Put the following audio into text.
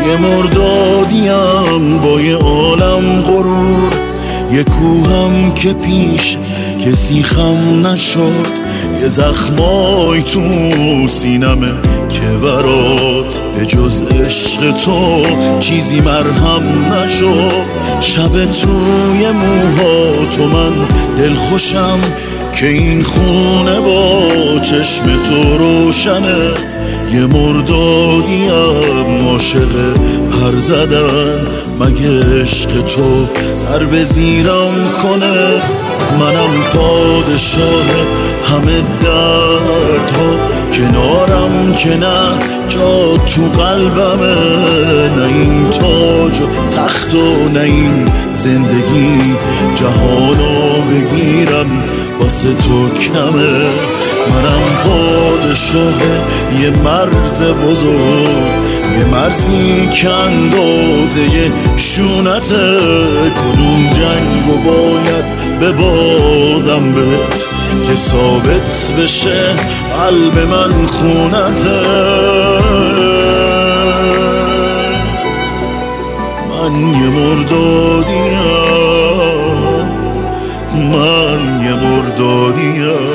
یه مردادیم با یه عالم غرور، یه کوهم که پیش کسی خم نشد، یه زخمای تو سینمه که برات به جز عشق تو چیزی مرهم نشد. شب توی موها تو من دلخوشم که این خونه با چشم تو روشنه. یه مردادیم عاشق پر زدن، مگه عشق تو سر به زیرم کنه؟ منم پادشاه همه دردها، کنارم که نه جا تو قلبمه. نه این تاج و تخت و نه این زندگی جهانو بگیرم واسه تو کمه. منم پادشاه یه مرز بزرگ، یه مرزی که اندازه شونته. کدوم جنگو باید ببازم بهت که ثابت بشه قلب من خونته؟ من یه مردادیم، من یه مردادیم.